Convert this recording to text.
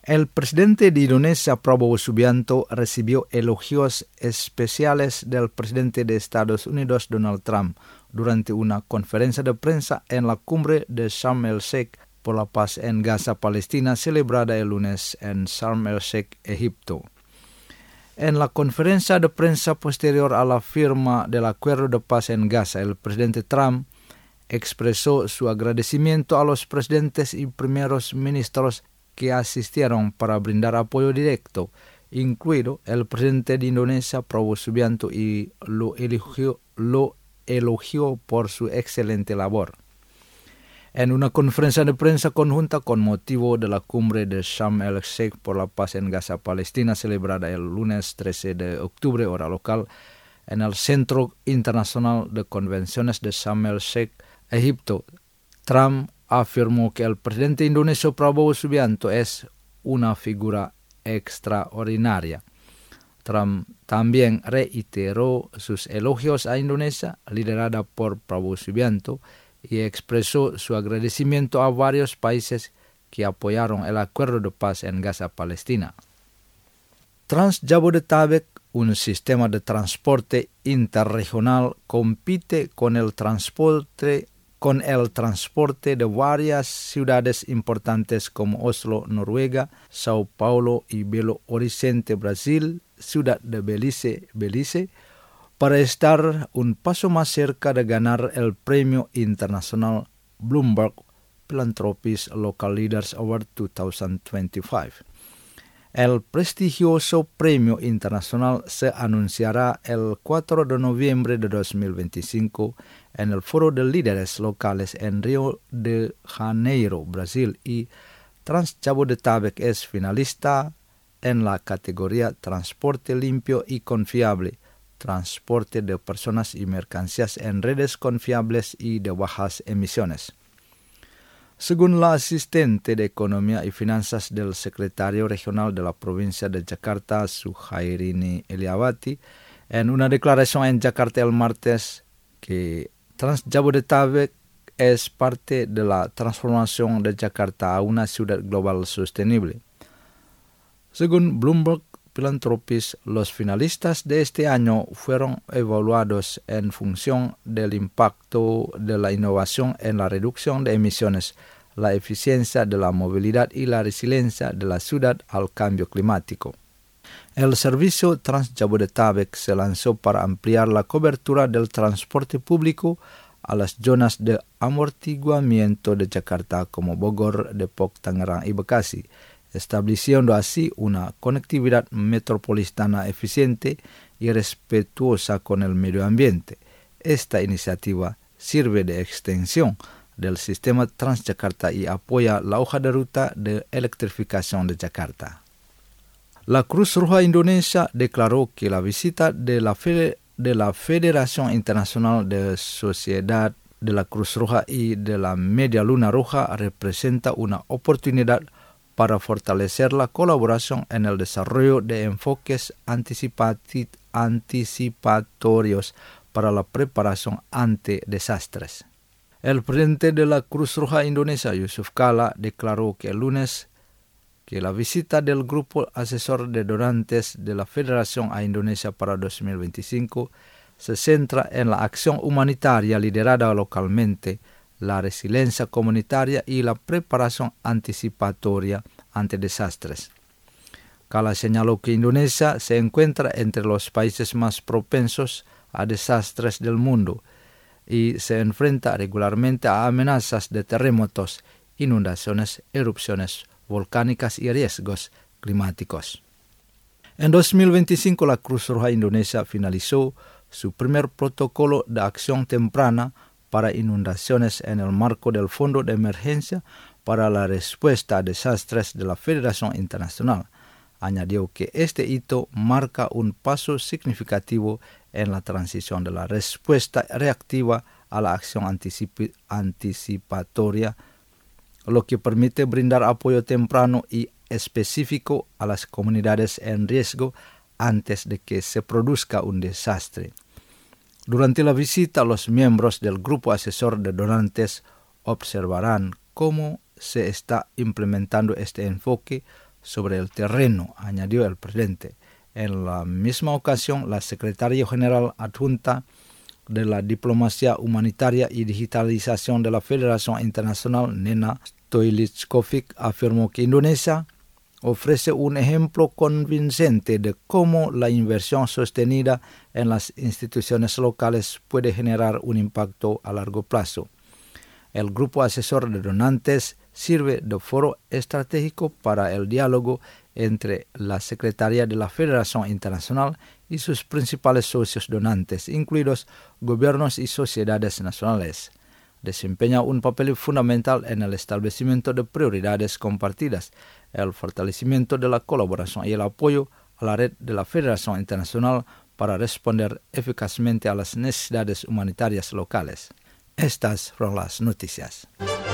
El presidente de Indonesia, Prabowo Subianto, recibió elogios especiales del presidente de Estados Unidos, Donald Trump, durante una conferencia de prensa en la cumbre de Sharm el-Sheikh por la paz en Gaza, Palestina, celebrada el lunes en Sharm el-Sheikh, Egipto. En la conferencia de prensa posterior a la firma del acuerdo de paz en Gaza, el presidente Trump expresó su agradecimiento a los presidentes y primeros ministros que asistieron para brindar apoyo directo, incluido el presidente de Indonesia, Prabowo Subianto, y lo elogió por su excelente labor. En una conferencia de prensa conjunta con motivo de la cumbre de Sharm el-Sheikh por la paz en Gaza, Palestina, celebrada el lunes 13 de octubre, hora local, en el Centro Internacional de Convenciones de Sharm el-Sheikh, Egipto, Trump afirmó que el presidente indonesio Prabowo Subianto es una figura extraordinaria. Trump también reiteró sus elogios a Indonesia, liderada por Prabowo Subianto, y expresó su agradecimiento a varios países que apoyaron el acuerdo de paz en Gaza, Palestina. Trans-Jabodetabek, un sistema de transporte interregional, compite con el transporte de varias ciudades importantes como Oslo, Noruega, Sao Paulo y Belo Horizonte, Brasil, Ciudad de Belice, para estar un paso más cerca de ganar el premio internacional Bloomberg Philanthropies Local Leaders Award 2025. El prestigioso premio internacional se anunciará el 4 de noviembre de 2025 en el Foro de Líderes Locales en Río de Janeiro, Brasil, y Trans-Jabodetabek es finalista en la categoría Transporte Limpio y Confiable, transporte de personas y mercancías en redes confiables y de bajas emisiones. Según la asistente de Economía y Finanzas del secretario regional de la provincia de Jakarta, Suhairini Eliawati, en una declaración en Jakarta el martes, que Trans-Jabodetabek es parte de la transformación de Jakarta a una ciudad global sostenible. Según Bloomberg Philanthropies, los finalistas de este año fueron evaluados en función del impacto de la innovación en la reducción de emisiones, la eficiencia de la movilidad y la resiliencia de la ciudad al cambio climático. El servicio Trans-Jabodetabek se lanzó para ampliar la cobertura del transporte público a las zonas de amortiguamiento de Jakarta como Bogor, Depok, Tangerang y Bekasi, estableciendo así una conectividad metropolitana eficiente y respetuosa con el medio ambiente. Esta iniciativa sirve de extensión del sistema Transjakarta y apoya la hoja de ruta de electrificación de Jakarta. La Cruz Roja Indonesia declaró que la visita de la Federación Internacional de Sociedad de la Cruz Roja y de la Media Luna Roja representa una oportunidad para fortalecer la colaboración en el desarrollo de enfoques anticipatorios para la preparación ante desastres. El presidente de la Cruz Roja Indonesia, Yusuf Kala, declaró que el lunes que la visita del Grupo Asesor de Donantes de la Federación a Indonesia para 2025 se centra en la acción humanitaria liderada localmente, la resiliencia comunitaria y la preparación anticipatoria ante desastres. Kala señaló que Indonesia se encuentra entre los países más propensos a desastres del mundo y se enfrenta regularmente a amenazas de terremotos, inundaciones, erupciones volcánicas y riesgos climáticos. En 2025, la Cruz Roja Indonesia finalizó su primer protocolo de acción temprana para inundaciones en el marco del Fondo de Emergencia para la Respuesta a Desastres de la Federación Internacional. Añadió que este hito marca un paso significativo en la transición de la respuesta reactiva a la acción anticipatoria, lo que permite brindar apoyo temprano y específico a las comunidades en riesgo antes de que se produzca un desastre. Durante la visita, los miembros del Grupo Asesor de Donantes observarán cómo se está implementando este enfoque sobre el terreno, añadió el presidente. En la misma ocasión, la secretaria general adjunta de la Diplomacia Humanitaria y Digitalización de la Federación Internacional, Nena Stoiljkovic, afirmó que Indonesia ofrece un ejemplo convincente de cómo la inversión sostenida en las instituciones locales puede generar un impacto a largo plazo. El grupo asesor de donantes sirve de foro estratégico para el diálogo entre la Secretaría de la Federación Internacional y sus principales socios donantes, incluidos gobiernos y sociedades nacionales. Desempeña un papel fundamental en el establecimiento de prioridades compartidas, el fortalecimiento de la colaboración y el apoyo a la red de la Federación Internacional para responder eficazmente a las necesidades humanitarias locales. Estas fueron las noticias.